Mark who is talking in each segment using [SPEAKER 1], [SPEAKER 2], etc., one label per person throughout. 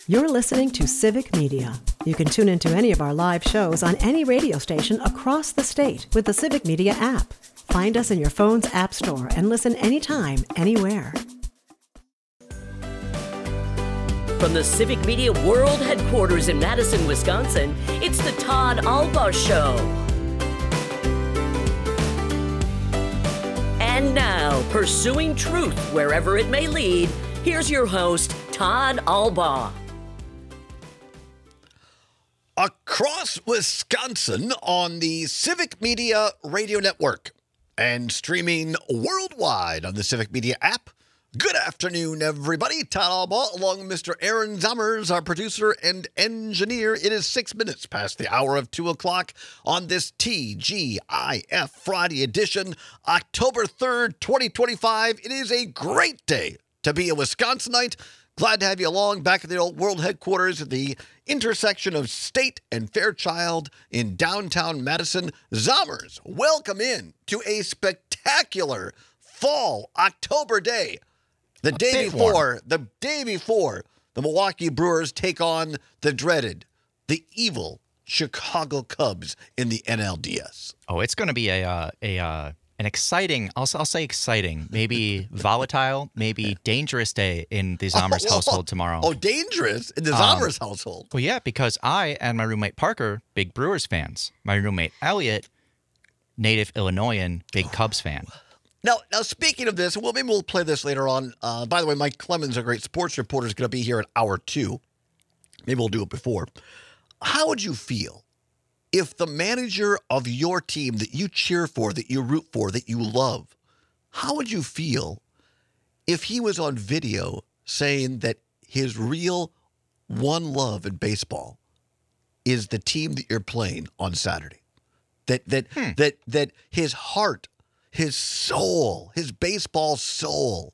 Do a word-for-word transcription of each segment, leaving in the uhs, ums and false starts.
[SPEAKER 1] You're listening to Civic Media. You can tune into any of our live shows on any radio station across the state with the Civic Media app. Find us in your phone's app store and listen anytime, anywhere.
[SPEAKER 2] From the Civic Media World Headquarters in Madison, Wisconsin, it's the Todd Albaugh Show. And now, pursuing truth wherever it may lead, here's your host, Todd Albaugh.
[SPEAKER 3] Across Wisconsin on the Civic Media Radio Network and streaming worldwide on the Civic Media app. Good afternoon, everybody. Todd Albaugh along with Mister Aaron Zommers, our producer and engineer. It is six minutes past the hour of two o'clock on this T G I F Friday edition, October third, twenty twenty-five. It is a great day to be a Wisconsinite. Glad to have you along back at the old world headquarters at the intersection of State and Fairchild in downtown Madison. Zommers, welcome in to a spectacular fall October day. The
[SPEAKER 4] A
[SPEAKER 3] day
[SPEAKER 4] bit
[SPEAKER 3] before,
[SPEAKER 4] warm.
[SPEAKER 3] the day before the Milwaukee Brewers take on the dreaded, the evil Chicago Cubs in the N L D S.
[SPEAKER 4] Oh, it's going to be a uh, a uh, an exciting. I'll I'll say exciting, maybe volatile, maybe dangerous day in the Zommers
[SPEAKER 3] Oh,
[SPEAKER 4] household tomorrow.
[SPEAKER 3] Oh, dangerous in the
[SPEAKER 4] Um,
[SPEAKER 3] Zommers household.
[SPEAKER 4] Well, yeah, because I and my roommate Parker, big Brewers fans. My roommate Elliot, native Illinoisan, big Cubs fan.
[SPEAKER 3] Now, now speaking of this, well, maybe we'll play this later on. Uh, by the way, Mike Clemens, a great sports reporter, is going to be here at hour two. Maybe we'll do it before. How would you feel if the manager of your team that you cheer for, that you root for, that you love, how would you feel if he was on video saying that his real one love in baseball is the team that you're playing on Saturday? That that
[SPEAKER 4] Hmm.
[SPEAKER 3] that that his heart, his soul, his baseball soul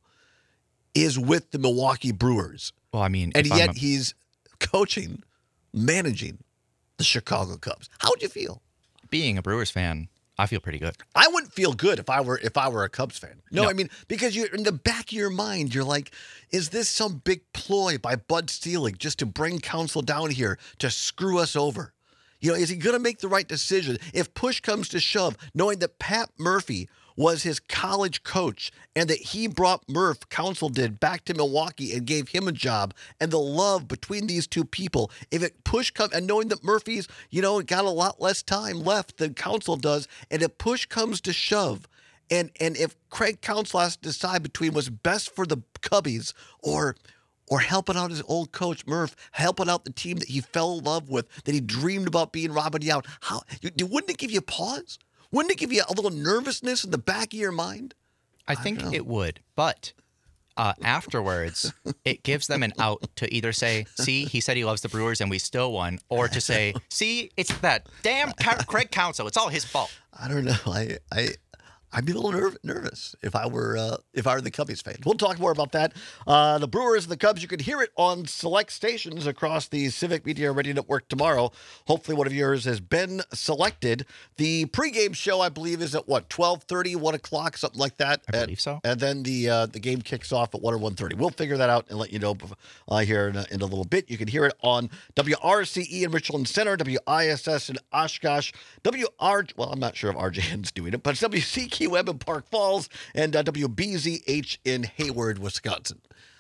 [SPEAKER 3] is with the Milwaukee Brewers.
[SPEAKER 4] Well, I mean,
[SPEAKER 3] And
[SPEAKER 4] if I'm
[SPEAKER 3] yet
[SPEAKER 4] a-
[SPEAKER 3] he's coaching, managing the Chicago Cubs. How would you feel?
[SPEAKER 4] being a Brewers fan, I feel pretty good.
[SPEAKER 3] I wouldn't feel good if I were if I were a Cubs fan. No,
[SPEAKER 4] No.
[SPEAKER 3] I mean, because you're in the back of your mind, you're like, is this some big ploy by Bud Selig just to bring Counsell down here to screw us over? You know, is he going to make the right decision? If push comes to shove, knowing that Pat Murphy was his college coach and that he brought Murph, Counsell did, back to Milwaukee and gave him a job, and the love between these two people, if it push comes, and knowing that Murphy's, you know, got a lot less time left than Counsell does, and if push comes to shove, and and if Craig Counsell has to decide between what's best for the Cubbies or or helping out his old coach Murph, helping out the team that he fell in love with, that he dreamed about being Robin Yount, how you, wouldn't it give you pause? Wouldn't it give you a little nervousness in the back of your mind?
[SPEAKER 4] I think
[SPEAKER 3] know.
[SPEAKER 4] it would, but uh, afterwards, it gives them an out to either say, see, he said he loves the Brewers and we still won, or to say, see, it's that damn Ca- Craig Counsell. It's all his fault.
[SPEAKER 3] I don't know. I I I'd be a little nerv- nervous if I were uh, if I were the Cubbies fan. We'll talk more about that. Uh, the Brewers and the Cubs. You can hear it on select stations across the Civic Media Radio Network tomorrow. Hopefully, one of yours has been selected. The pregame show, I believe, is at what twelve thirty, one o'clock, something like that.
[SPEAKER 4] I
[SPEAKER 3] and,
[SPEAKER 4] believe so.
[SPEAKER 3] And then the uh, the game kicks off at one or one thirty. We'll figure that out and let you know uh, here in a, in a little bit. You can hear it on W R C E in Richland Center, W I S S in Oshkosh, W R. Well, I'm not sure if R J N's doing it, but it's W C Q M in Park Falls, and uh, W B Z H in Hayward, Wisconsin.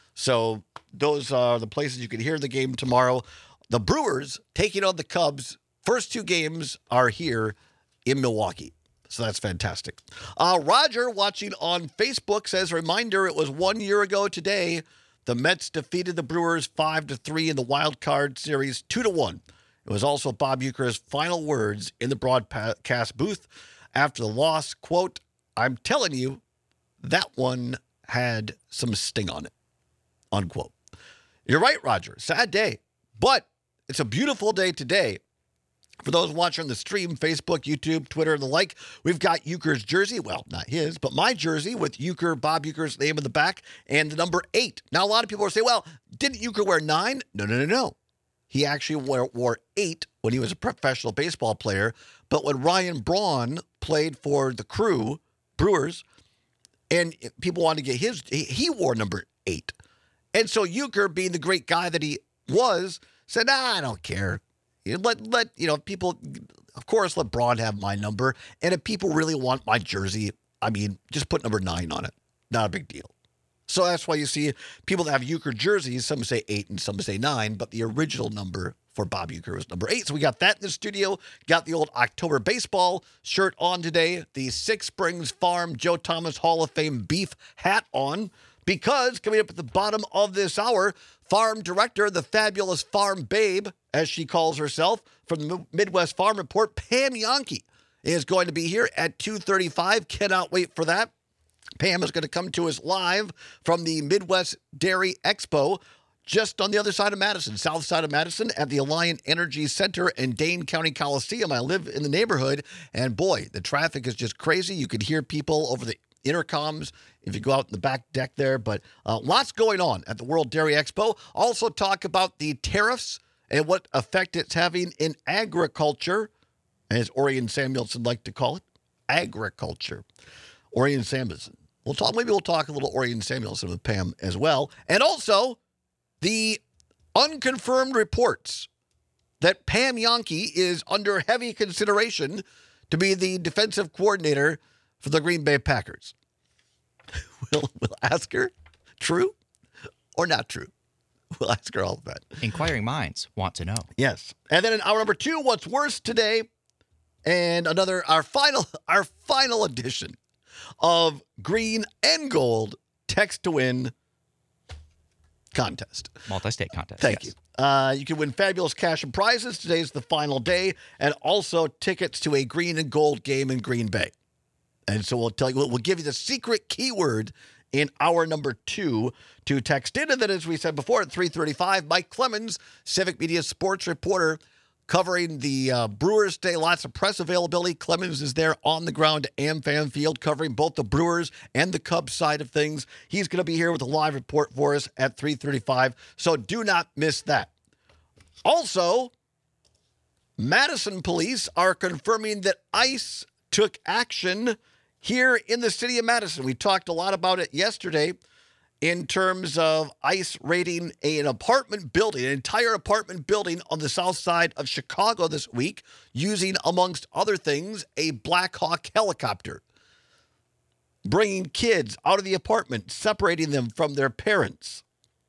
[SPEAKER 3] So those are the places you can hear the game tomorrow. The Brewers taking on the Cubs. First two games are here in Milwaukee. So that's fantastic. Uh, Roger, watching on Facebook, says, reminder, it was one year ago today. The Mets defeated the Brewers five to three in the wild card series, two to one. It was also Bob Uecker's final words in the broadcast booth after the loss, quote, I'm telling you, that one had some sting on it, unquote. You're right, Roger. Sad day, but it's a beautiful day today. For those watching the stream, Facebook, YouTube, Twitter, and the like, we've got Uecker's jersey. Well, not his, but my jersey with Uecker, Bob Uecker's name in the back and the number eight. Now, a lot of people are saying, well, didn't Uecker wear nine? No, no, no, no. He actually wore, wore eight when he was a professional baseball player. But when Ryan Braun played for the Crew, Brewers, and people wanted to get his, he, he wore number eight. And so Uecker, being the great guy that he was said, nah, I don't care. You know, let, let, you know, people, of course, let Braun have my number. And if people really want my jersey, I mean, just put number nine on it. Not a big deal. So that's why you see people that have Euchre jerseys, some say eight and some say nine, but the original number for Bob Euchre was number eight. So we got that in the studio. Got the old October baseball shirt on today. The Six Springs Farm Joe Thomas Hall of Fame beef hat on. Because coming up at the bottom of this hour, farm director, the fabulous farm babe, as she calls herself, from the Midwest Farm Report, Pam Jahnke, is going to be here at two thirty-five. Cannot wait for that. Pam is going to come to us live from the Midwest Dairy Expo, just on the other side of Madison, south side of Madison, at the Alliant Energy Center in Dane County Coliseum. I live in the neighborhood, and boy, the traffic is just crazy. You could hear people over the intercoms if you go out in the back deck there, but uh, lots going on at the World Dairy Expo. Also talk about the tariffs and what effect it's having in agriculture, as Orion Samuelson liked to call it, agriculture. Orion Samuelson. We'll talk. Maybe we'll talk a little Orion Samuelson with Pam as well, and also the unconfirmed reports that Pam Jahnke is under heavy consideration to be the defensive coordinator for the Green Bay Packers. We'll, we'll ask her, true or not true? We'll ask her all of that.
[SPEAKER 4] Inquiring minds want to know.
[SPEAKER 3] Yes. And then in hour number two, what's worse today, and another, our final, our final edition of Green and Gold Text to Win contest.
[SPEAKER 4] Multi-state contest.
[SPEAKER 3] Thank
[SPEAKER 4] yes.
[SPEAKER 3] you. Uh, you can win fabulous cash and prizes. Today's the final day, and also tickets to a Green and Gold game in Green Bay. And so we'll tell you, we'll give you the secret keyword in hour number two to text in. And then, as we said before, at three thirty-five, Mike Clemens, Civic Media sports reporter, covering the uh, Brewers Day. Lots of press availability. Clemens is there on the ground at AmFam Field, covering both the Brewers and the Cubs side of things. He's going to be here with a live report for us at three thirty-five, so do not miss that. Also, Madison police are confirming that ICE took action here in the city of Madison. We talked a lot about it yesterday in terms of ICE raiding an apartment building, an entire apartment building on the south side of Chicago this week, using, amongst other things, a Black Hawk helicopter, bringing kids out of the apartment, separating them from their parents,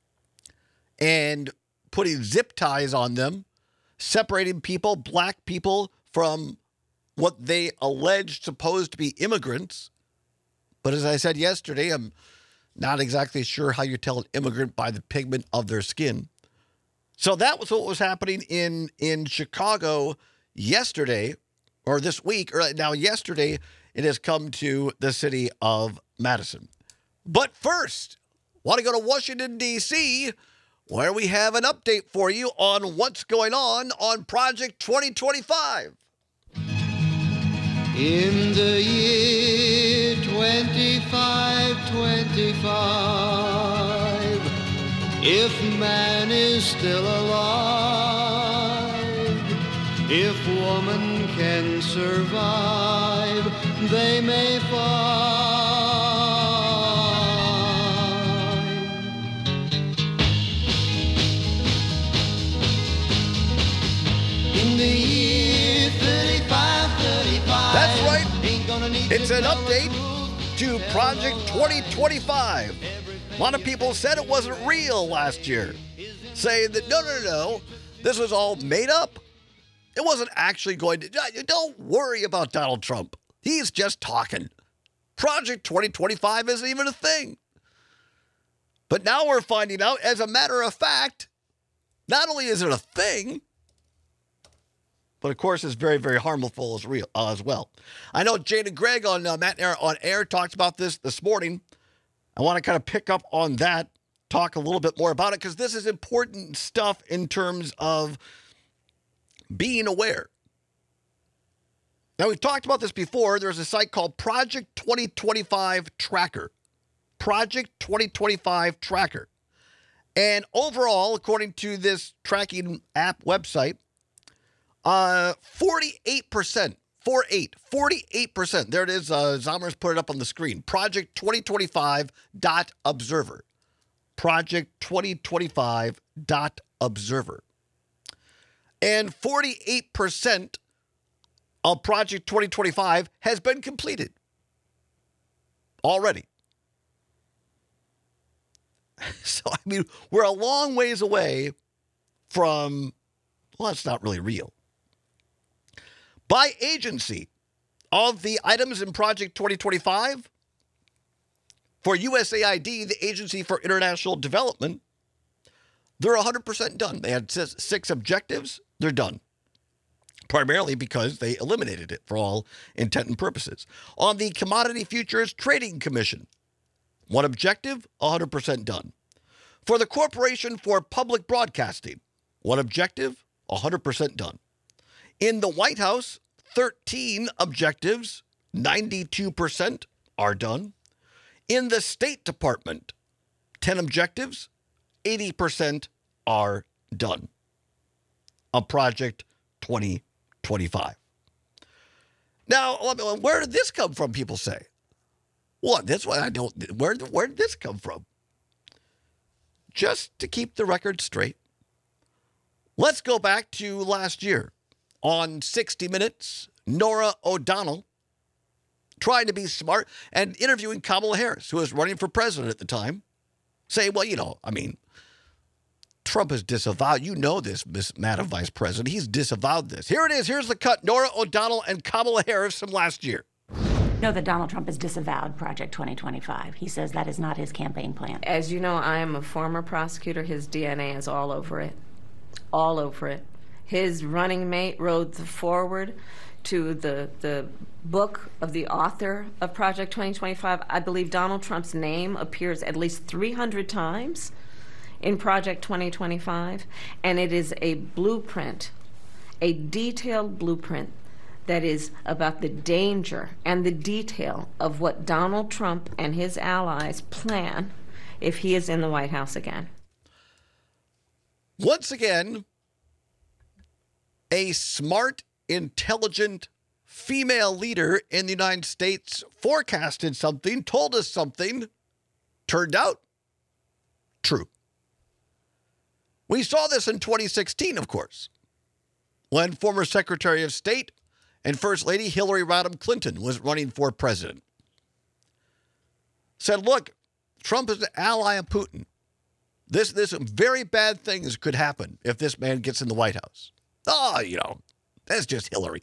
[SPEAKER 3] and putting zip ties on them, separating people, black people, from what they alleged supposed to be immigrants. But as I said yesterday, I'm not exactly sure how you tell an immigrant by the pigment of their skin. So that was what was happening in, in Chicago yesterday, or this week, or now yesterday, it has come to the city of Madison. But first, want to go to Washington, D C, where we have an update for you on what's going on on Project twenty twenty-five.
[SPEAKER 5] In the year twenty-five twenty-five, if man is still alive, if woman can survive, they may find. In the year thirty-five thirty-five,
[SPEAKER 3] that's right. It's an update to Project twenty twenty-five. A lot of people said it wasn't real last year, saying that no, no, no, no, this was all made up. It wasn't actually going to. Don't worry about Donald Trump. He's just talking. Project twenty twenty-five isn't even a thing. But now we're finding out, as a matter of fact, not only is it a thing, but of course, it's very, very harmful as real uh, as well. I know Jane and Greg on uh, Matt and Air on Air talked about this this morning. I want to kind of pick up on that, talk a little bit more about it, because this is important stuff in terms of being aware. Now, we've talked about this before. There's a site called Project twenty twenty-five Tracker. Project twenty twenty-five Tracker. And overall, according to this tracking app website, Uh, forty-eight percent, forty-eight, forty-eight percent. There it is. Uh, Zomer's put it up on the screen. Project twenty twenty-five dot observer. Project twenty twenty-five dot Observer. And forty-eight percent of Project twenty twenty-five has been completed already. So, I mean, we're a long ways away from, well, it's not really real. By agency, of the items in Project twenty twenty-five, for U S A I D, the Agency for International Development, they're one hundred percent done. They had six objectives. They're done. Primarily because they eliminated it for all intent and purposes. On the Commodity Futures Trading Commission, one objective, one hundred percent done. For the Corporation for Public Broadcasting, one objective, one hundred percent done. In the White House, thirteen objectives, ninety-two percent are done. In the State Department, ten objectives, eighty percent are done. On Project twenty twenty-five. Now, where did this come from, people say? Well, that's why I don't, where, where did this come from? Just to keep the record straight, let's go back to last year. On sixty minutes, Norah O'Donnell, trying to be smart and interviewing Kamala Harris, who was running for president at the time, saying, well, you know, I mean, Trump has disavowed, you know this, Miss Madam Vice President, he's disavowed this. Here it is, here's the cut, Norah O'Donnell and Kamala Harris from last year.
[SPEAKER 6] Know that Donald Trump has disavowed Project twenty twenty-five. He says that is not his campaign plan.
[SPEAKER 7] As you know, I am a former prosecutor. His D N A is all over it. All over it. His running mate wrote the foreword to the, the book of the author of Project twenty twenty-five. I believe Donald Trump's name appears at least three hundred times in Project twenty twenty-five, and it is a blueprint, a detailed blueprint that is about the danger and the detail of what Donald Trump and his allies plan if he is in the White House again.
[SPEAKER 3] Once again, a smart, intelligent female leader in the United States forecasted something, told us something, turned out true. We saw this in twenty sixteen, of course, when former Secretary of State and First Lady Hillary Rodham Clinton was running for president. Said, look, Trump is an ally of Putin. This, this very bad things could happen if this man gets in the White House. Oh, you know, that's just Hillary.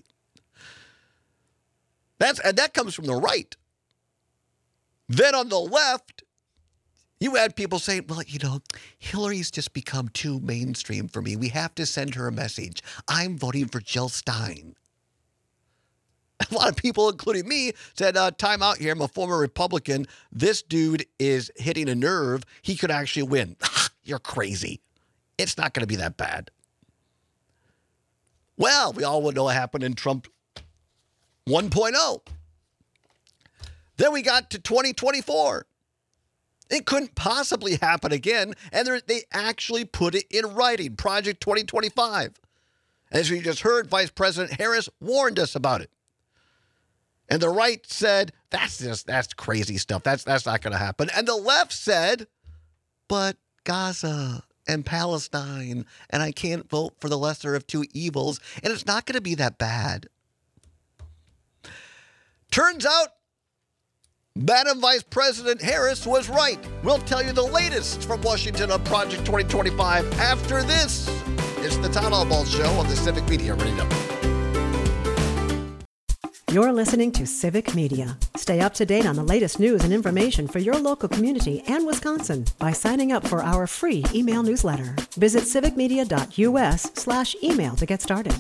[SPEAKER 3] That's, and that comes from the right. Then on the left, you had people saying, well, you know, Hillary's just become too mainstream for me. We have to send her a message. I'm voting for Jill Stein. A lot of people, including me, said, uh, time out here. I'm a former Republican. This dude is hitting a nerve. He could actually win. You're crazy. It's not going to be that bad. Well, we all would know what happened in Trump one point oh. Then we got to twenty twenty-four. It couldn't possibly happen again, and they actually put it in writing, Project twenty twenty-five. As we just heard, Vice President Harris warned us about it. And the right said, that's just, that's crazy stuff. That's, that's not going to happen. And the left said, but Gaza and Palestine, and I can't vote for the lesser of two evils, and it's not going to be that bad. Turns out, Madam Vice President Harris was right. We'll tell you the latest from Washington on Project twenty twenty-five after this. It's the Todd Albaugh Show on the Civic Media Radio.
[SPEAKER 1] You're listening to Civic Media. Stay up to date on the latest news and information for your local community and Wisconsin by signing up for our free email newsletter. Visit civicmedia.us slash email to get started.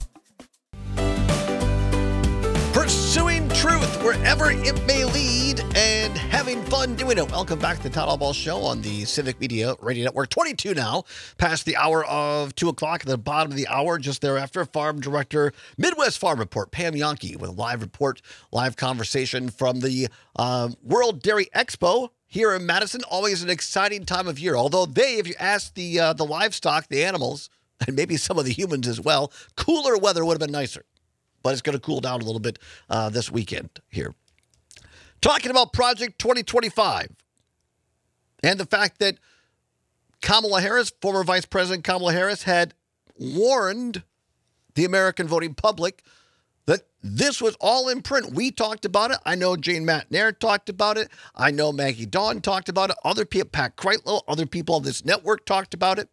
[SPEAKER 3] Pursuing truth wherever it may lead and having fun doing it. Welcome back to the Todd Albaugh Show on the Civic Media Radio Network. twenty-two now, past the hour of two o'clock. At the bottom of the hour, just thereafter, Farm Director, Midwest Farm Report, Pam Yonke, with a live report, live conversation from the uh, World Dairy Expo here in Madison. Always an exciting time of year. Although they, if you ask the uh, the livestock, the animals, and maybe some of the humans as well, cooler weather would have been nicer. But it's going to cool down a little bit uh, this weekend here. Talking about Project twenty twenty-five and the fact that Kamala Harris, former Vice President Kamala Harris, had warned the American voting public that this was all in print. We talked about it. I know Jane McNair talked about it. I know Maggie Dawn talked about it. Other people, Pat Kreitlow, other people on this network talked about it.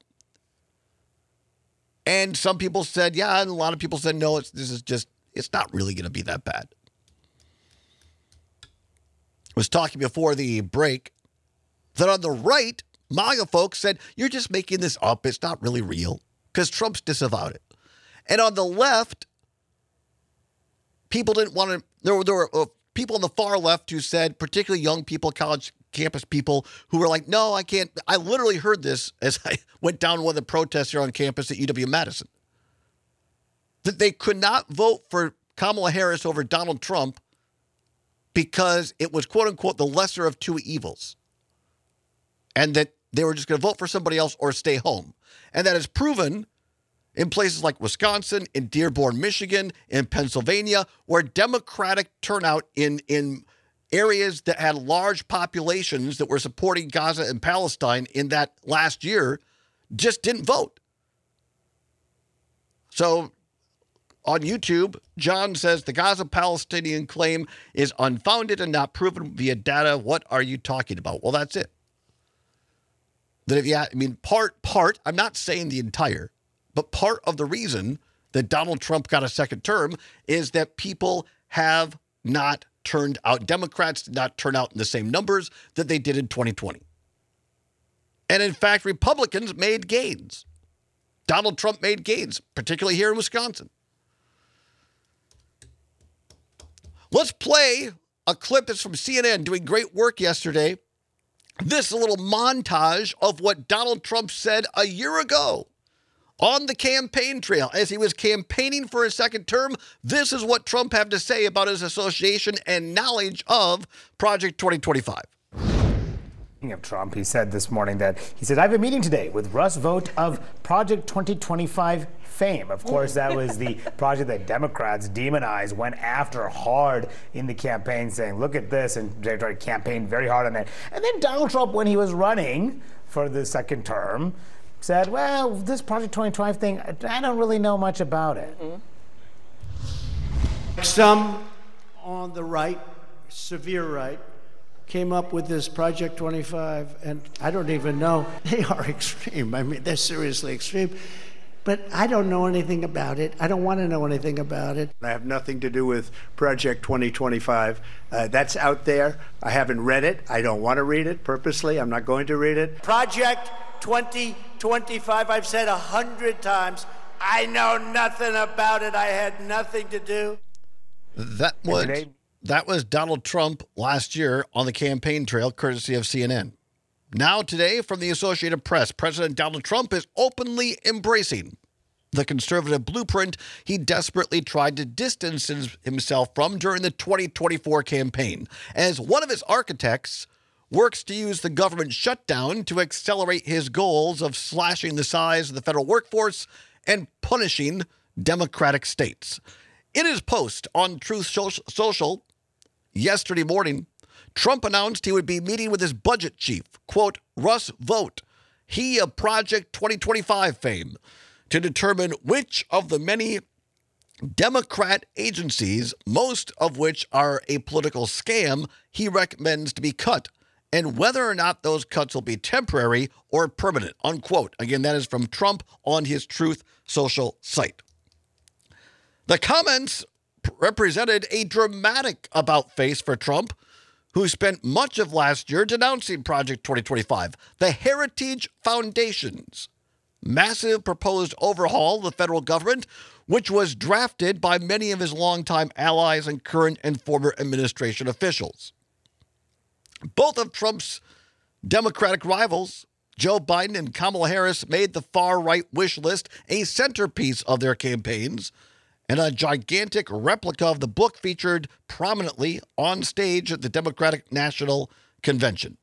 [SPEAKER 3] And some people said, yeah, and a lot of people said, no, it's, this is just, it's not really going to be that bad. I was talking before the break that on the right, MAGA folks said, you're just making this up. It's not really real because Trump's disavowed it. And on the left, people didn't want to, there were, there were uh, people on the far left who said, particularly young people, college campus people, who were like, no, I can't. I literally heard this as I went down one of the protests here on campus at U W-Madison, that they could not vote for Kamala Harris over Donald Trump because it was, quote unquote, the lesser of two evils. And that they were just going to vote for somebody else or stay home. And that is proven in places like Wisconsin, in Dearborn, Michigan, in Pennsylvania, where Democratic turnout in, in areas that had large populations that were supporting Gaza and Palestine in that last year just didn't vote. So on YouTube, John says the Gaza-Palestinian claim is unfounded and not proven via data. What are you talking about? Well, that's it. That if you, I mean, part, part, I'm not saying the entire, but part of the reason that Donald Trump got a second term is that people have not turned out. Democrats did not turn out in the same numbers that they did in twenty twenty. And in fact, Republicans made gains. Donald Trump made gains, particularly here in Wisconsin. Let's play a clip that's from C N N doing great work yesterday. This is a little montage of what Donald Trump said a year ago on the campaign trail as he was campaigning for his second term. This is what Trump had to say about his association and knowledge of Project twenty twenty-five.
[SPEAKER 8] Speaking of Trump, he said this morning that he said, I have a meeting today with Russ Vought of Project twenty twenty-five fame. Of course, that was the project that Democrats demonized, went after hard in the campaign, saying, look at this, and they tried to campaign very hard on that. And then Donald Trump, when he was running for the second term, said, well, this Project twenty twenty-five thing, I don't really know much about it.
[SPEAKER 9] Mm-hmm. Some on the right, severe right, came up with this Project twenty-five, and I don't even know. They are extreme. I mean, they're seriously extreme. But I don't know anything about it. I don't want to know anything about it.
[SPEAKER 10] I have nothing to do with Project twenty twenty-five. Uh, that's out there. I haven't read it. I don't want to read it purposely. I'm not going to read it.
[SPEAKER 9] Project twenty twenty-five, I've said a hundred times, I know nothing about it. I had nothing to do.
[SPEAKER 3] That was, that was Donald Trump last year on the campaign trail, courtesy of C N N. Now today, from the Associated Press, President Donald Trump is openly embracing the conservative blueprint he desperately tried to distance himself from during the twenty twenty-four campaign, as one of his architects works to use the government shutdown to accelerate his goals of slashing the size of the federal workforce and punishing Democratic states. In his post on Truth Social yesterday morning, Trump announced he would be meeting with his budget chief, quote, Russ Vought, he of Project twenty twenty-five fame, to determine which of the many Democrat agencies, most of which are a political scam, he recommends to be cut, and whether or not those cuts will be temporary or permanent, unquote. Again, that is from Trump on his Truth Social site. The comments represented a dramatic about-face for Trump, who spent much of last year denouncing Project twenty twenty-five, the Heritage Foundation's massive proposed overhaul of the federal government, which was drafted by many of his longtime allies and current and former administration officials. Both of Trump's Democratic rivals, Joe Biden and Kamala Harris, made the far-right wish list a centerpiece of their campaigns, and a gigantic replica of the book featured prominently on stage at the Democratic National Convention.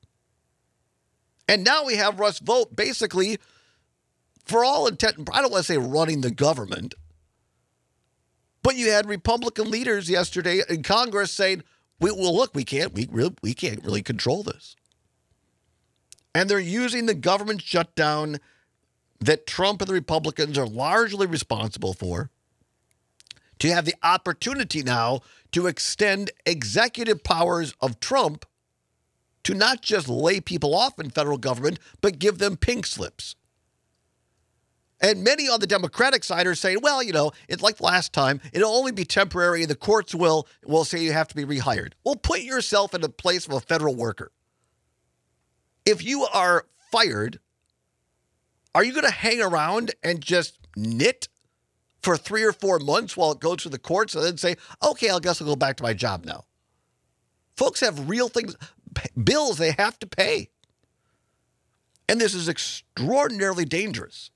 [SPEAKER 3] And now we have Russ Vought basically, for all intent, I don't want to say running the government, but you had Republican leaders yesterday in Congress saying, we, well, look, we can't, we, really, we can't really control this. And they're using the government shutdown that Trump and the Republicans are largely responsible for to have the opportunity now to extend executive powers of Trump to not just lay people off in federal government, but give them pink slips. And many on the Democratic side are saying, well, you know, it's like last time. It'll only be temporary, and the courts will, will say you have to be rehired. Well, put yourself in the place of a federal worker. If you are fired, are you going to hang around and just knit for three or four months while it goes to the courts and then say, okay, I guess I'll go back to my job now? Folks have real things, bills they have to pay. And this is extraordinarily dangerous.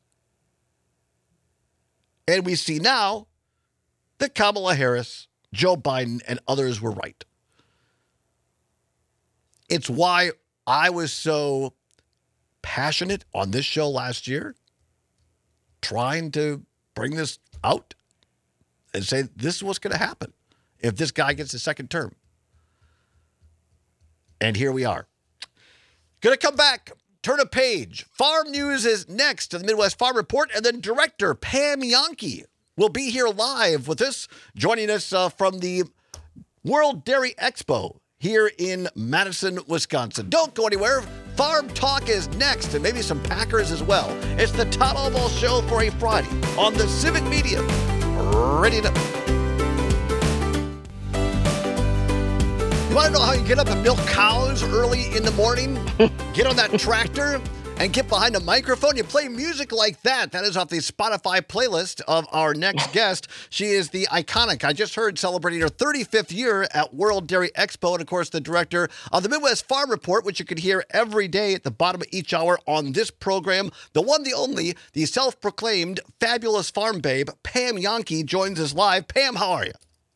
[SPEAKER 3] And we see now that Kamala Harris, Joe Biden, and others were right. It's why I was so passionate on this show last year, trying to bring this out and say this is what's going to happen if this guy gets a second term. And here we are. Going to come back, turn a page. Farm news is next to the Midwest Farm Report, and then director Pam Jahnke will be here live with us, joining us uh, from the World Dairy Expo here in Madison, Wisconsin. Don't go anywhere. Farm Talk is next, and maybe some Packers as well. It's the Todd Albaugh Show for a Friday on the Civic Media. Ready to... You want to know how you get up and milk cows early in the morning? Get on that tractor and get behind a microphone. You play music like that. That is off the Spotify playlist of our next guest. She is the iconic, I just heard, celebrating her thirty-fifth year at World Dairy Expo, and of course the director of the Midwest Farm Report, which you can hear every day at the bottom of each hour on this program. The one, the only, the self-proclaimed fabulous farm babe, Pam Jahnke, joins us live. Pam, how are you?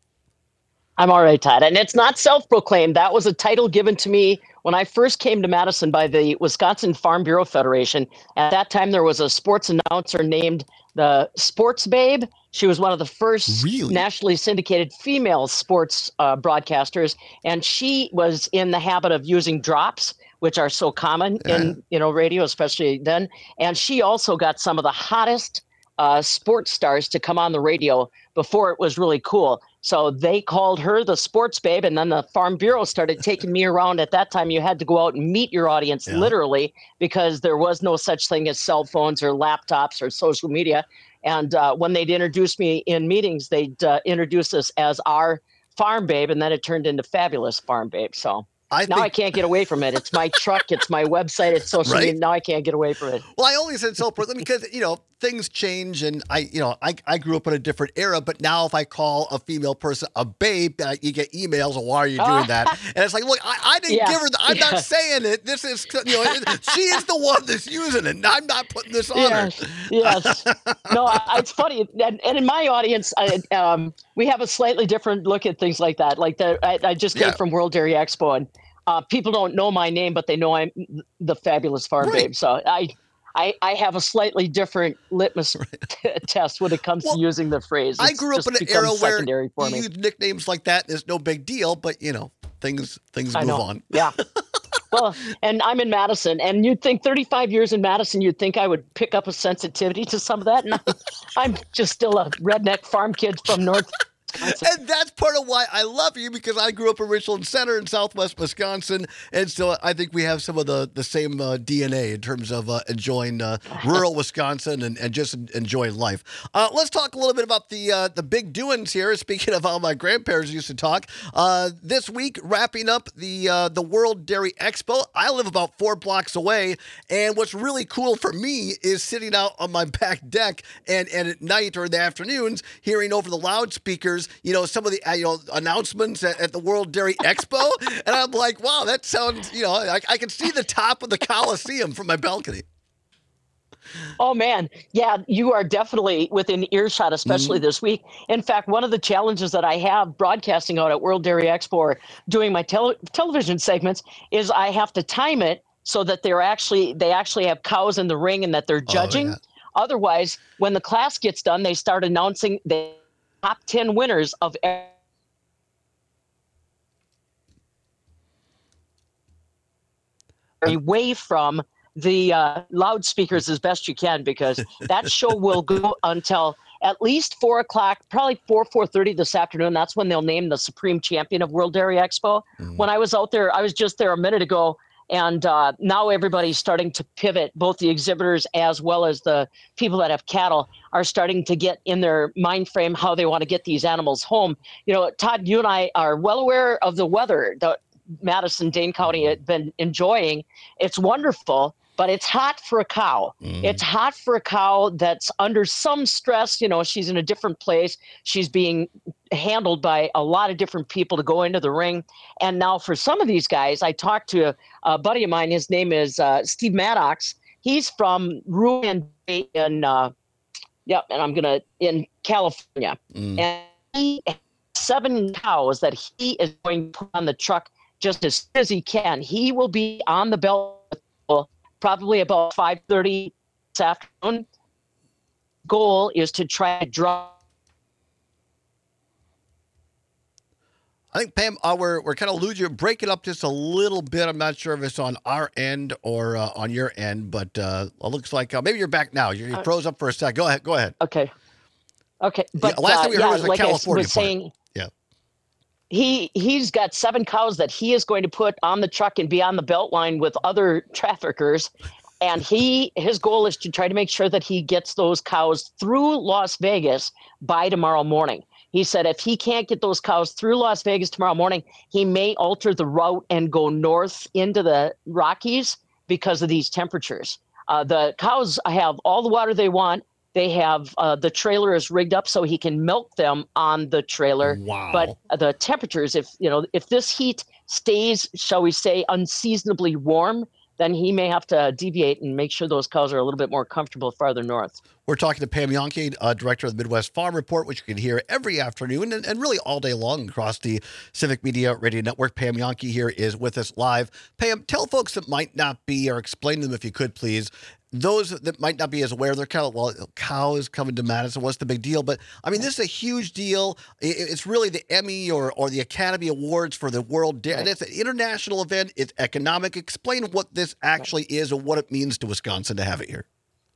[SPEAKER 11] I'm all right, Todd. And it's not self-proclaimed. That was a title given to me when I first came to Madison by the Wisconsin Farm Bureau Federation. At that time, there was a sports announcer named the Sports Babe. She was one of the first really? nationally syndicated female sports uh, broadcasters. And she was in the habit of using drops, which are so common yeah. in you know radio, especially then. And she also got some of the hottest uh, sports stars to come on the radio before it was really cool. So they called her the Sports Babe, and then the Farm Bureau started taking me around. At that time, you had to go out and meet your audience yeah. literally, because there was no such thing as cell phones or laptops or social media. And uh, when they'd introduce me in meetings, they'd uh, introduce us as our Farm Babe, and then it turned into Fabulous Farm Babe. So I now think... I can't get away from it. It's my truck. It's my website. It's social right? media. Now I can't get away from it.
[SPEAKER 3] Well, I only said self-proclaimed because, you know, things change, and I, you know, I, I grew up in a different era, but now if I call a female person a babe, uh, you get emails, why are you doing that? And it's like, look, I, I didn't yeah. give her, the, I'm yeah. not saying it. This is, you know, it, she is the one that's using it, and I'm not putting this on
[SPEAKER 11] yes.
[SPEAKER 3] her.
[SPEAKER 11] Yes. No, I, it's funny. And, and in my audience, I, um, we have a slightly different look at things like that. Like the, I, I just came yeah. from World Dairy Expo, and uh, people don't know my name, but they know I'm the Fabulous Farm right. Babe. So I, I, I have a slightly different litmus t- test when it comes well, to using the phrase. It's
[SPEAKER 3] I grew up in an era where you use nicknames like that, and it's no big deal, but, you know, things things
[SPEAKER 11] I
[SPEAKER 3] move
[SPEAKER 11] know.
[SPEAKER 3] on.
[SPEAKER 11] Yeah. Well, and I'm in Madison, and you'd think thirty-five years in Madison, you'd think I would pick up a sensitivity to some of that. And I'm, I'm just still a redneck farm kid from North
[SPEAKER 3] And that's part of why I love you, because I grew up in Richland Center in Southwest Wisconsin, and so I think we have some of the, the same uh, D N A in terms of uh, enjoying uh, rural Wisconsin and, and just enjoying life. Uh, let's talk a little bit about the uh, the big doings here. Speaking of how my grandparents used to talk, uh, this week wrapping up the uh, the World Dairy Expo. I live about four blocks away, and what's really cool for me is sitting out on my back deck and, and at night or in the afternoons, hearing over the loudspeakers, you know, some of the uh, you know announcements at, at the World Dairy Expo, and I'm like, wow, that sounds, you know, I, I can see the top of the Coliseum from my balcony.
[SPEAKER 11] Oh, man. Yeah, you are definitely within earshot, especially mm-hmm. this week. In fact, one of the challenges that I have broadcasting out at World Dairy Expo or doing my tele- television segments is I have to time it so that they're actually they actually have cows in the ring and that they're judging. Oh, yeah. Otherwise, when the class gets done, they start announcing the top ten winners of every away from the uh, loudspeakers as best you can, because that show will go until at least four o'clock, probably four, four thirty this afternoon. That's when they'll name the supreme champion of World Dairy Expo. Mm. When I was out there, I was just there a minute ago, and uh, now everybody's starting to pivot. Both the exhibitors as well as the people that have cattle are starting to get in their mind frame how they want to get these animals home. You know, Todd, you and I are well aware of the weather that Madison, Dane County had been enjoying. It's wonderful. But it's hot for a cow. Mm. It's hot for a cow that's under some stress. You know, she's in a different place. She's being handled by a lot of different people to go into the ring. And now for some of these guys, I talked to a buddy of mine. His name is uh, Steve Maddox. He's from Ruan in, uh, yep, and I'm going to, in California. Mm. And he has seven cows that he is going to put on the truck just as soon as he can. He will be on the belt probably about five thirty this afternoon. Goal is to try to draw.
[SPEAKER 3] I think, Pam, uh, we're, we're kind of losing you. Break it up just a little bit. I'm not sure if it's on our end or uh, on your end, but uh, it looks like uh, maybe you're back now. You uh, froze up for a sec. Go ahead. Go ahead.
[SPEAKER 11] Okay. Okay. But
[SPEAKER 3] yeah, last
[SPEAKER 11] uh,
[SPEAKER 3] time we heard
[SPEAKER 11] yeah,
[SPEAKER 3] was the
[SPEAKER 11] like
[SPEAKER 3] California
[SPEAKER 11] I was saying,
[SPEAKER 3] part. Yeah.
[SPEAKER 11] He, he's got seven cows that he is going to put on the truck and be on the belt line with other traffickers. And he his goal is to try to make sure that he gets those cows through Las Vegas by tomorrow morning. He said if he can't get those cows through Las Vegas tomorrow morning, he may alter the route and go north into the Rockies because of these temperatures. Uh, the cows have all the water they want. They have uh, the trailer is rigged up so he can milk them on the trailer.
[SPEAKER 3] Wow.
[SPEAKER 11] But the temperatures, if you know, if this heat stays, shall we say, unseasonably warm, then he may have to deviate and make sure those cows are a little bit more comfortable farther north.
[SPEAKER 3] We're talking to Pam Jahnke, uh, director of the Midwest Farm Report, which you can hear every afternoon and, and really all day long across the Civic Media Radio Network. Pam Jahnke here is with us live. Pam, tell folks that might not be, or explain to them if you could, please, those that might not be as aware, they're kind of, well, cows coming to Madison, what's the big deal? But, I mean, this is a huge deal. It's really the Emmy or, or the Academy Awards for the World Dairy. Right. It's an international event. It's economic. Explain what this actually right. is and what it means to Wisconsin to have it here.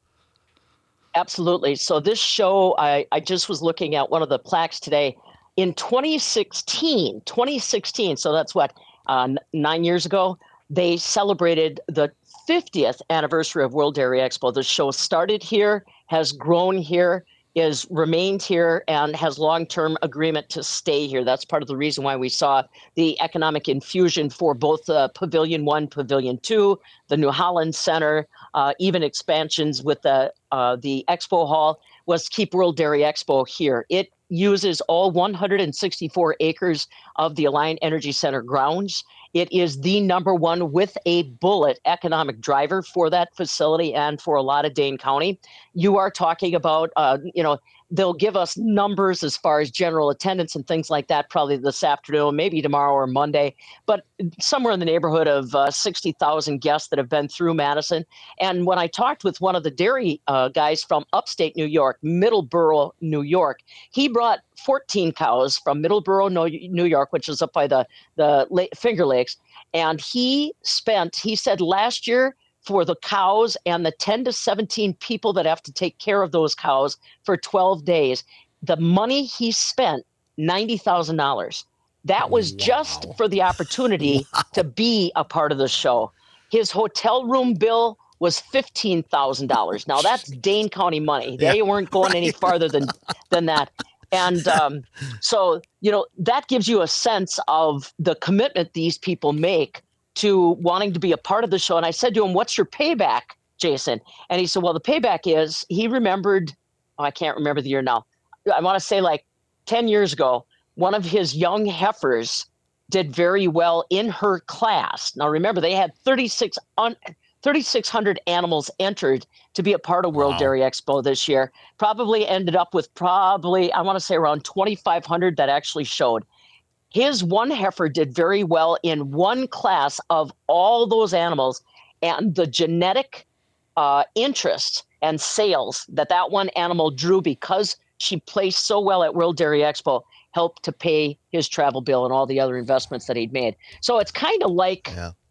[SPEAKER 11] Absolutely. So this show, I, I just was looking at one of the plaques today. In twenty sixteen, twenty sixteen, so that's what, uh, nine years ago, they celebrated the fiftieth anniversary of World Dairy Expo. The show started here, has grown here, is remained here, and has long-term agreement to stay here. That's part of the reason why we saw the economic infusion for both uh, Pavilion One, Pavilion Two, the New Holland Center, uh, even expansions with the uh, the Expo Hall, was to keep World Dairy Expo here. It uses all one hundred sixty-four acres of the Alliant Energy Center grounds. It is the number one with a bullet economic driver for that facility and for a lot of Dane County. You are talking about, uh, you know, they'll give us numbers as far as general attendance and things like that probably this afternoon, maybe tomorrow or Monday, but somewhere in the neighborhood of uh, sixty thousand guests that have been through Madison. And when I talked with one of the dairy uh, guys from upstate New York, Middleborough, New York, he brought fourteen cows from Middleborough, New York, which is up by the, the Finger Lakes. And he spent, he said last year, for the cows and the ten to seventeen people that have to take care of those cows for twelve days, the money he spent, ninety thousand dollars. That was wow. just for the opportunity wow. to be a part of the show. His hotel room bill was fifteen thousand dollars. Now that's Dane County money. They yeah, weren't going right. any farther than, than that. And um, so, you know, that gives you a sense of the commitment these people make to wanting to be a part of the show. And I said to him, what's your payback, Jason? And he said, well, the payback is he remembered, oh, I can't remember the year now. I want to say like ten years ago, one of his young heifers did very well in her class. Now, remember, they had thirty-six un- thirty-six hundred animals entered to be a part of World wow. Dairy Expo this year. Probably ended up with probably, I want to say around twenty-five hundred that actually showed. His one heifer did very well in one class of all those animals, and the genetic uh, interest and sales that that one animal drew because she placed so well at World Dairy Expo helped to pay his travel bill and all the other investments that he'd made. So it's kind of like,
[SPEAKER 3] yeah.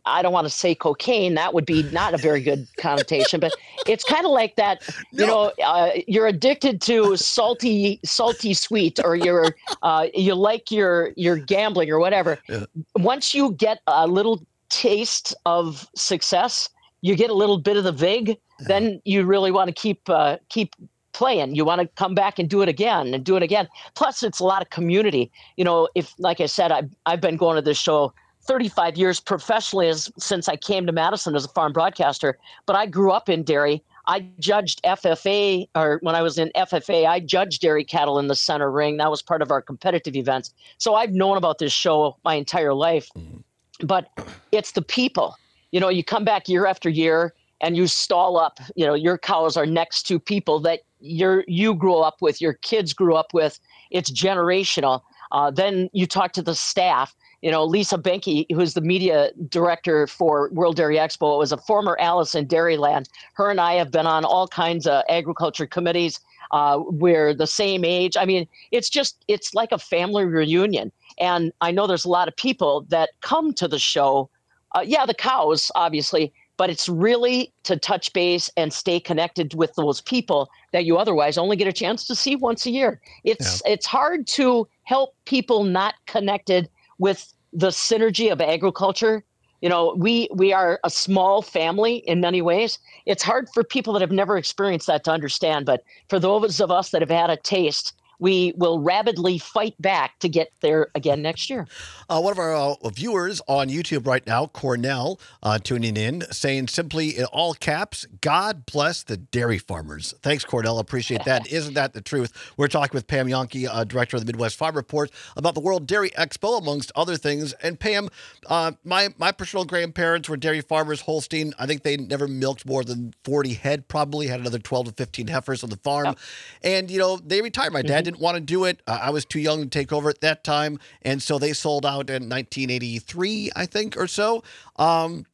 [SPEAKER 11] I don't want to say cocaine. That would be not a very good connotation, but it's kind of like that, you know, uh, you're addicted to salty, salty sweet, or you're, uh, you like your, your gambling or whatever.
[SPEAKER 3] Yeah.
[SPEAKER 11] Once you get a little taste of success, you get a little bit of the vig, yeah. then you really want to keep, uh, keep playing. You want to come back and do it again and do it again. Plus it's a lot of community. You know, if, like I said, I've, I've been going to this show thirty-five years professionally as, since I came to Madison as a farm broadcaster, but I grew up in dairy. I judged F F A, or when I was in F F A, I judged dairy cattle in the center ring. That was part of our competitive events. So I've known about this show my entire life, mm-hmm. but it's the people. You know, you come back year after year and you stall up, you know, your cows are next to people that you're, you grew up with, your kids grew up with. It's generational. Uh, then you talk to the staff. You know, Lisa Benke, who's the media director for World Dairy Expo, was a former Alice in Dairyland. Her and I have been on all kinds of agriculture committees. Uh, we're the same age. I mean, it's just, it's like a family reunion. And I know there's a lot of people that come to the show. Uh, yeah, the cows, obviously, but it's really to touch base and stay connected with those people that you otherwise only get a chance to see once a year. It's yeah. it's hard to help people not connected with the synergy of agriculture. You know, we we are a small family in many ways. It's hard for people that have never experienced that to understand, but for those of us that have had a taste, we will rabidly fight back to get there again next year.
[SPEAKER 3] Uh, one of our uh, viewers on YouTube right now, Cornell, uh, tuning in, saying simply in all caps, God bless the dairy farmers. Thanks, Cornell. Appreciate that. Isn't that the truth? We're talking with Pam Jahnke, uh, director of the Midwest Farm Report, about the World Dairy Expo, amongst other things. And Pam, uh, my, my paternal grandparents were dairy farmers, Holstein. I think they never milked more than forty head, probably had another twelve to fifteen heifers on the farm. Oh. And, you know, they retired. My dad mm-hmm. didn't want to do it. Uh, I was too young to take over at that time. And so they sold out in nineteen eighty-three, I think, or so. Um,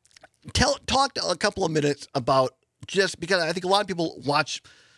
[SPEAKER 3] tell, talk a couple of minutes about, just because I think a lot of people watch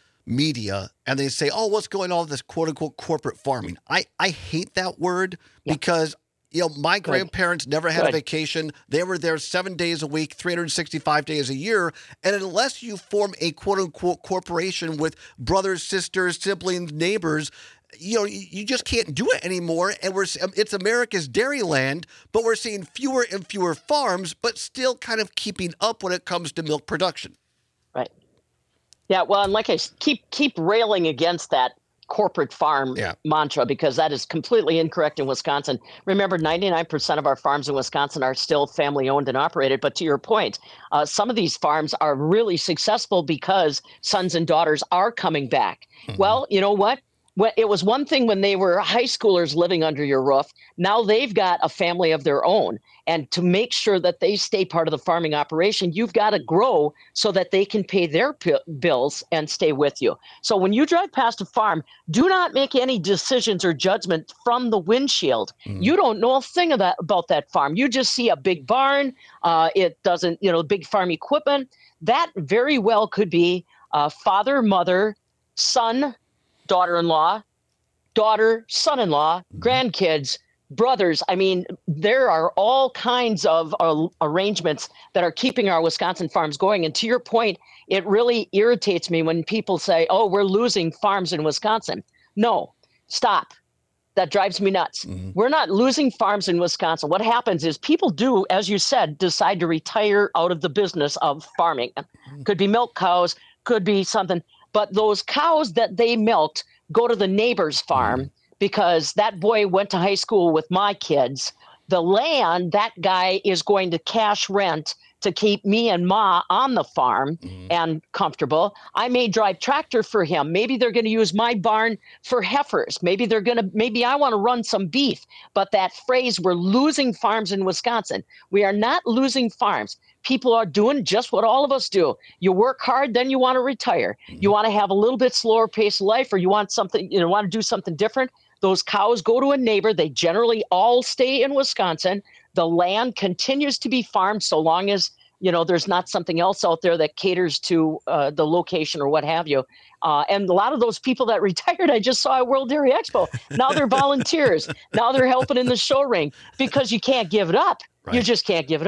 [SPEAKER 3] media and they say, oh, what's going on with this quote unquote corporate farming? I, I hate that word yeah. because, you know, my Good. grandparents never had Good. a vacation. They were there seven days a week, three hundred sixty-five days a year. And unless you form a quote unquote corporation with brothers, sisters, siblings, neighbors, you know, you just can't do it anymore. And we're it's America's dairy land, but we're seeing fewer and fewer farms, but still kind of keeping up when it comes to milk production.
[SPEAKER 11] Right. Yeah. Well, and like I keep keep railing against that corporate farm yeah. mantra, because that is completely incorrect in Wisconsin. Remember, ninety-nine percent of our farms in Wisconsin are still family owned and operated. But to your point, uh, some of these farms are really successful because sons and daughters are coming back. Mm-hmm. Well, you know what? Well, it was one thing when they were high schoolers living under your roof. Now they've got a family of their own. And to make sure that they stay part of the farming operation, you've got to grow so that they can pay their p- bills and stay with you. So when you drive past a farm, do not make any decisions or judgment from the windshield. Mm. You don't know a thing of that, about that farm. You just see a big barn. Uh, it doesn't, you know, big farm equipment. That very well could be uh, father, mother, son, daughter-in-law, daughter, son-in-law, grandkids, brothers. I mean, there are all kinds of uh, arrangements that are keeping our Wisconsin farms going. And to your point, it really irritates me when people say, oh, we're losing farms in Wisconsin. No, stop. That drives me nuts. Mm-hmm. We're not losing farms in Wisconsin. What happens is people do, as you said, decide to retire out of the business of farming. Mm-hmm. Could be milk cows, could be something. But those cows that they milked go to the neighbor's farm mm. because that boy went to high school with my kids. The land, that guy is going to cash rent to keep me and Ma on the farm mm. and comfortable. I may drive tractor for him. Maybe they're going to use my barn for heifers. Maybe they're going to, maybe I want to run some beef. But that phrase, we're losing farms in Wisconsin. We are not losing farms. People are doing just what all of us do. You work hard, then you want to retire. Mm-hmm. You want to have a little bit slower pace of life, or you want something, you know, want to do something different. Those cows go to a neighbor. They generally all stay in Wisconsin. The land continues to be farmed so long as, you know, there's not something else out there that caters to uh, the location or what have you. Uh, and a lot of those people that retired, I just saw at World Dairy Expo. Now they're volunteers. Now they're helping in the show ring because you can't give it up. Right. You just can't give it up.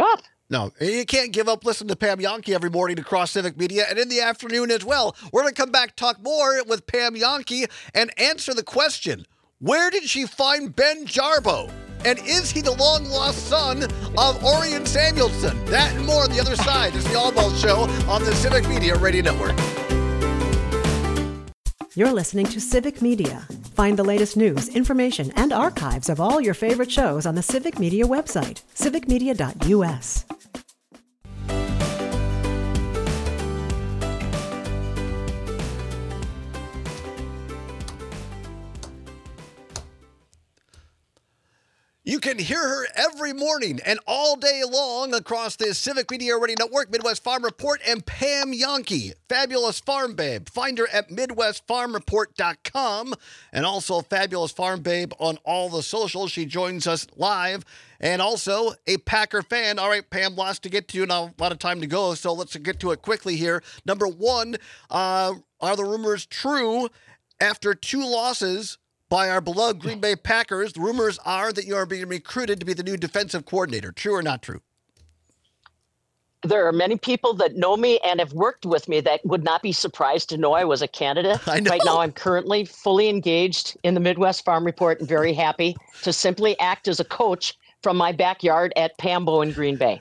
[SPEAKER 3] No, you can't give up. Listen to Pam Jahnke every morning across Civic Media and in the afternoon as well. We're going to come back, talk more with Pam Jahnke, and answer the question, where did she find Ben Jarbo? And is he the long-lost son of Orion Samuelson? That and more on the other side. It's the Allball Show on the Civic Media Radio Network.
[SPEAKER 1] You're listening to Civic Media. Find the latest news, information, and archives of all your favorite shows on the Civic Media website, civic media dot u s.
[SPEAKER 3] You can hear her every morning and all day long across the Civic Media Radio Network, Midwest Farm Report, and Pam Jahnke, Fabulous Farm Babe. Find her at midwest farm report dot com and also Fabulous Farm Babe on all the socials. She joins us live and also a Packer fan. All right, Pam, lots to get to and a lot of time to go, so let's get to it quickly here. Number one, uh, are the rumors true after two losses by our beloved Green Bay Packers? The rumors are that you are being recruited to be the new defensive coordinator. True or not true?
[SPEAKER 11] There are many people that know me and have worked with me that would not be surprised to know I was a candidate.
[SPEAKER 3] I know.
[SPEAKER 11] Right now, I'm currently fully engaged in the Midwest Farm Report and very happy to simply act as a coach from my backyard at Pambo in Green Bay.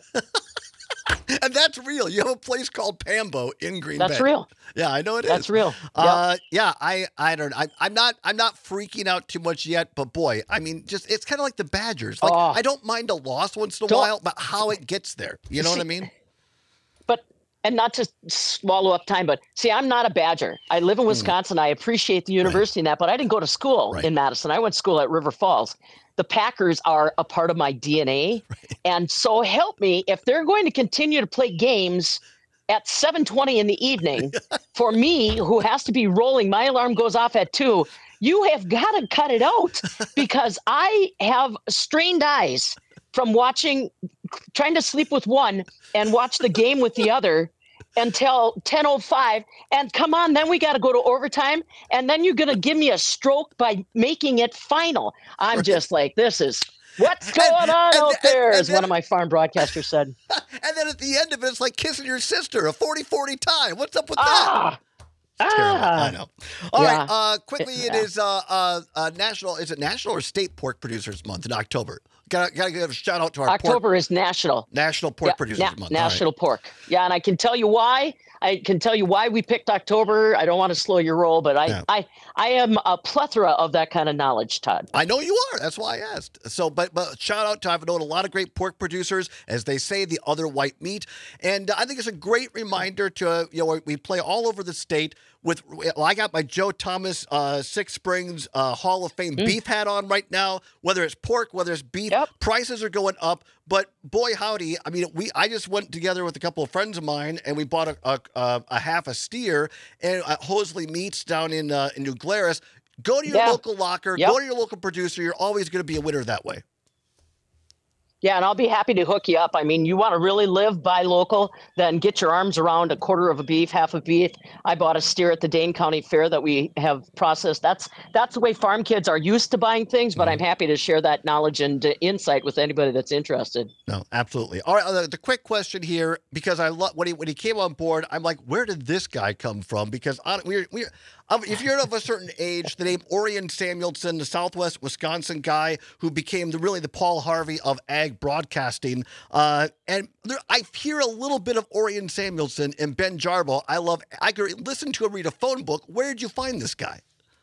[SPEAKER 3] And that's real. You have a place called Pambo in Green
[SPEAKER 11] That's
[SPEAKER 3] Bay.
[SPEAKER 11] real.
[SPEAKER 3] Yeah, I know it is.
[SPEAKER 11] That's real.
[SPEAKER 3] Uh, yeah, I, I don't. I, I'm not. I'm not freaking out too much yet. But boy, I mean, just it's kind of like the Badgers. Like
[SPEAKER 11] Oh.
[SPEAKER 3] I don't mind a loss once in a
[SPEAKER 11] Don't-
[SPEAKER 3] while, but how it gets there. You know what I mean?
[SPEAKER 11] But, and not to swallow up time, but see, I'm not a Badger. I live in Wisconsin. I appreciate the university and that, but I didn't go to school
[SPEAKER 3] Right.
[SPEAKER 11] in Madison. I went to school at River Falls. The Packers are a part of my D N A. And so help me, if they're going to continue to play games at seven twenty in the evening, for me, who has to be rolling, my alarm goes off at two, you have got to cut it out because I have strained eyes from watching, trying to sleep with one and watch the game with the other until ten oh five. And come on, then we got to go to overtime. And then you're going to give me a stroke by making it final. I'm just like, this is what's going
[SPEAKER 3] And-
[SPEAKER 11] on
[SPEAKER 3] and-
[SPEAKER 11] out
[SPEAKER 3] and-
[SPEAKER 11] there,
[SPEAKER 3] and
[SPEAKER 11] as
[SPEAKER 3] then-
[SPEAKER 11] one of my farm broadcasters said.
[SPEAKER 3] And then at the end of it, it's like kissing your sister, a forty forty tie. What's up with
[SPEAKER 11] Ah,
[SPEAKER 3] that? Terrible.
[SPEAKER 11] ah.
[SPEAKER 3] I know. All right.
[SPEAKER 11] Yeah.
[SPEAKER 3] Uh, quickly, it
[SPEAKER 11] Yeah.
[SPEAKER 3] is uh, uh, uh, national. Is it National or State Pork Producers Month in October? Got to give a shout out to our
[SPEAKER 11] October
[SPEAKER 3] pork,
[SPEAKER 11] is national.
[SPEAKER 3] National Pork
[SPEAKER 11] Yeah,
[SPEAKER 3] Producers
[SPEAKER 11] na-
[SPEAKER 3] Month. All right.
[SPEAKER 11] National pork. Yeah, and I can tell you why. I can tell you why we picked October. I don't want to slow your roll, but I,
[SPEAKER 3] Yeah.
[SPEAKER 11] I, I am a plethora of that kind of knowledge, Todd.
[SPEAKER 3] I know you are. That's why I asked. So, but but shout out to I've known a lot of great pork producers, as they say, the other white meat, and I think it's a great reminder to uh, you know we play all over the state. With well, I got my Joe Thomas uh, Six Springs uh, Hall of Fame
[SPEAKER 11] Mm.
[SPEAKER 3] beef hat on right now. Whether it's pork, whether it's beef,
[SPEAKER 11] Yep.
[SPEAKER 3] prices are going up. But boy, howdy! I mean, we I just went together with a couple of friends of mine, and we bought a a, a, a half a steer and at Hosley Meats down in uh, in New Glarus. Go to your
[SPEAKER 11] Yeah.
[SPEAKER 3] local locker.
[SPEAKER 11] Yep.
[SPEAKER 3] Go to your local producer. You're always going to be a winner that way.
[SPEAKER 11] Yeah, and I'll be happy to hook you up. I mean, you want to really live buy local, then get your arms around a quarter of a beef, half a beef. I bought a steer at the Dane County Fair that we have processed. That's that's the way farm kids are used to buying things, but I'm happy to share that knowledge and uh, insight with anybody that's interested.
[SPEAKER 3] No, absolutely. All right, uh, the quick question here, because I love when he when he came on board, I'm like, where did this guy come from? Because on, we're we're um, if you're of a certain age, the name Orion Samuelson, the Southwest Wisconsin guy who became the really the Paul Harvey of ag broadcasting, uh, and there, I hear a little bit of Orion Samuelson and Ben Jarbo. I love. I could listen to him read a phone book. Where did you find this guy?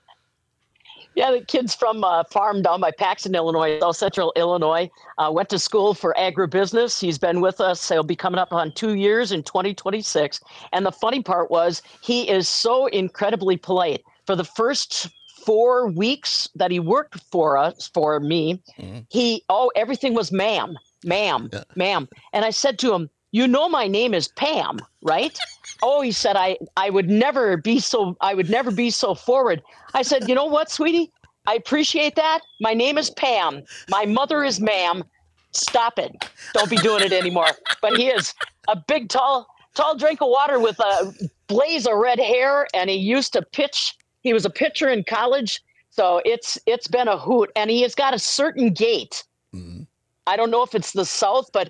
[SPEAKER 11] Yeah, the kid's from a farm down by Paxton, Illinois, South Central Illinois. Uh, went to school for agribusiness. He's been with us. He'll be coming up on two years in twenty twenty-six. And the funny part was he is so incredibly polite. For the first four weeks that he worked for us, for me,
[SPEAKER 3] Mm-hmm.
[SPEAKER 11] he, oh, everything was ma'am, ma'am,
[SPEAKER 3] Yeah.
[SPEAKER 11] ma'am. And I said to him, you know, my name is Pam, right? Oh, he said, I, I would never be so, I would never be so forward. I said, you know what, sweetie? I appreciate that. My name is Pam. My mother is ma'am. Stop it. Don't be doing it anymore. But he is a big, tall, tall drink of water with a blaze of red hair. And he used to pitch. He was a pitcher in college. So it's, it's been a hoot. And he has got a certain gait.
[SPEAKER 3] Mm-hmm.
[SPEAKER 11] I don't know if it's the South, but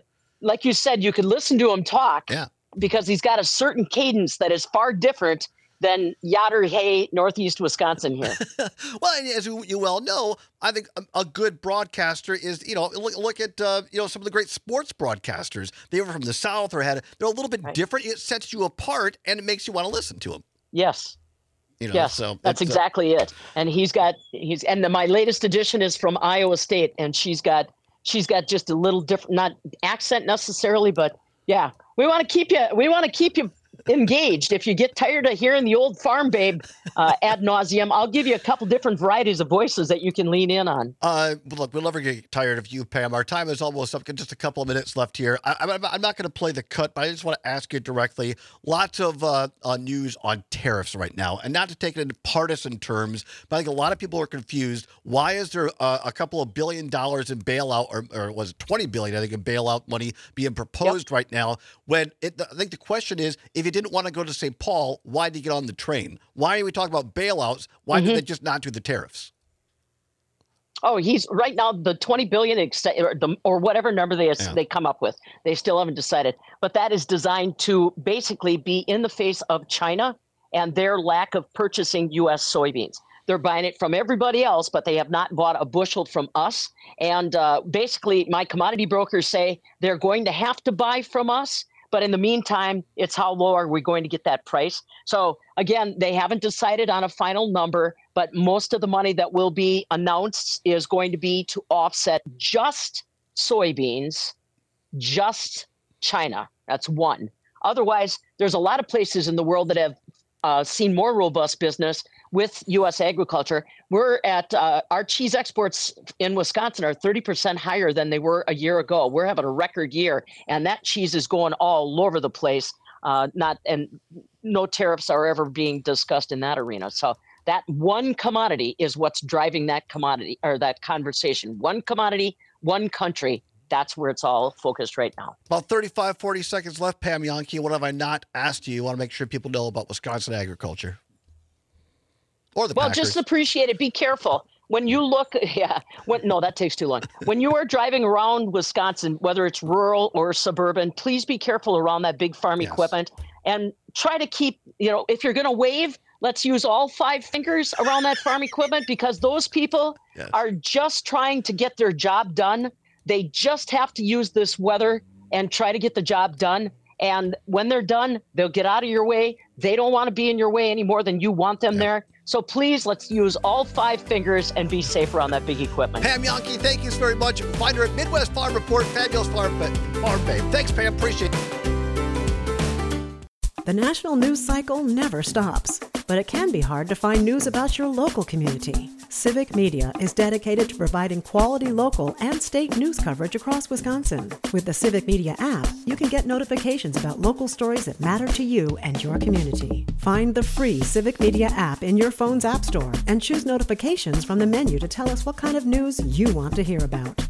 [SPEAKER 11] like you said, you could listen to him talk
[SPEAKER 3] yeah.
[SPEAKER 11] because he's got a certain cadence that is far different than Yatter Hey, Northeast Wisconsin here.
[SPEAKER 3] Well, and as you, you well know, I think a, a good broadcaster is, you know, look, look at, uh, you know, some of the great sports broadcasters. They were from the South or had, they're a little bit right. different. It sets you apart and it makes you want to listen to them.
[SPEAKER 11] Yes.
[SPEAKER 3] You know,
[SPEAKER 11] yes,
[SPEAKER 3] so
[SPEAKER 11] that's exactly uh, it. And he's got, he's, and the, my latest edition is from Iowa State, and she's got, she's got just a little different, not accent necessarily, but yeah, we want to keep you, we want to keep you engaged. If you get tired of hearing the old farm babe uh, ad nauseum, I'll give you a couple different varieties of voices that you can lean in on.
[SPEAKER 3] Uh, look, we'll never get tired of you, Pam. Our time is almost up. Just a couple of minutes left here. I, I'm, I'm not going to play the cut, but I just want to ask you directly. Lots of uh, uh, news on tariffs right now, and not to take it into partisan terms, but I think a lot of people are confused. Why is there uh, a couple of billion dollars in bailout, or, or was it twenty billion dollars, I think, in bailout money being proposed yep. right now? When it, I think the question is, if you didn't want to go to Saint Paul, why did you get on the train? Why are we talking about bailouts? Why mm-hmm. did they just not do the tariffs?
[SPEAKER 11] Oh, he's right now the twenty billion ex- or, the, or whatever number they yeah. they come up with. They still haven't decided, but that is designed to basically be in the face of China and their lack of purchasing U S soybeans. They're buying it from everybody else, but they have not bought a bushel from us. And uh, basically, my commodity brokers say they're going to have to buy from us. But in the meantime, it's how low are we going to get that price? So again, they haven't decided on a final number, but most of the money that will be announced is going to be to offset just soybeans, just China. That's one. Otherwise, there's a lot of places in the world that have uh, seen more robust business with U S agriculture. We're at uh, our cheese exports in Wisconsin are thirty percent higher than they were a year ago. We're having a record year, and that cheese is going all over the place. Uh, not and no tariffs are ever being discussed in that arena. So that one commodity is what's driving that commodity or that conversation. One commodity, one country. That's where it's all focused right now.
[SPEAKER 3] About thirty-five, forty seconds left, Pam Jahnke. What have I not asked you? You want to make sure people know about Wisconsin agriculture. Or the
[SPEAKER 11] well,
[SPEAKER 3] Packers.
[SPEAKER 11] Just appreciate it. Be careful. When you look, yeah, when, no, that takes too long. When you are driving around Wisconsin, whether it's rural or suburban, please be careful around that big farm yes. equipment and try to keep, you know, if you're going to wave, let's use all five fingers around that farm equipment because those people yes. are just trying to get their job done. They just have to use this weather and try to get the job done. And when they're done, they'll get out of your way. They don't want to be in your way any more than you want them yeah. there. So please, let's use all five fingers and be safe around that big equipment.
[SPEAKER 3] Pam Jahnke, thank you very much. Find her at Midwest Farm Report, Fabulous Farm, Farm Babe. Thanks, Pam. Appreciate it.
[SPEAKER 1] The national news cycle never stops, but it can be hard to find news about your local community. Civic Media is dedicated to providing quality local and state news coverage across Wisconsin. With the Civic Media app, you can get notifications about local stories that matter to you and your community. Find the free Civic Media app in your phone's app store and choose notifications from the menu to tell us what kind of news you want to hear about.